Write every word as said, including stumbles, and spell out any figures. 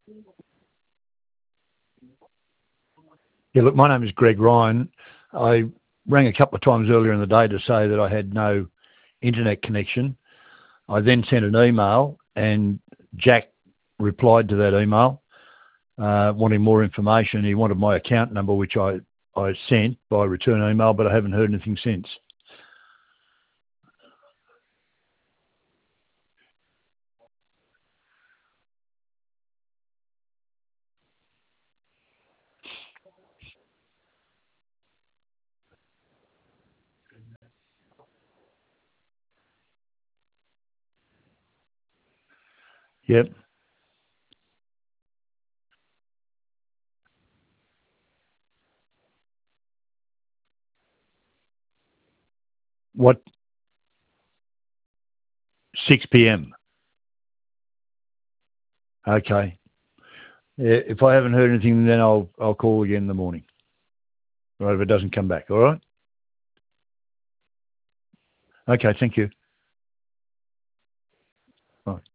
Yeah, look, my name is Greg Ryan. I rang a couple of times earlier in the day to say that I had no internet connection. I then sent an email and Jack replied to that email, uh, wanting more information. He wanted my account number, which I, I sent by return email, but I haven't heard anything since. Yep. What? six p m. Okay. Yeah, if I haven't heard anything, then I'll I'll call again in the morning. Right, if it doesn't come back. All right. Okay. Thank you. Bye.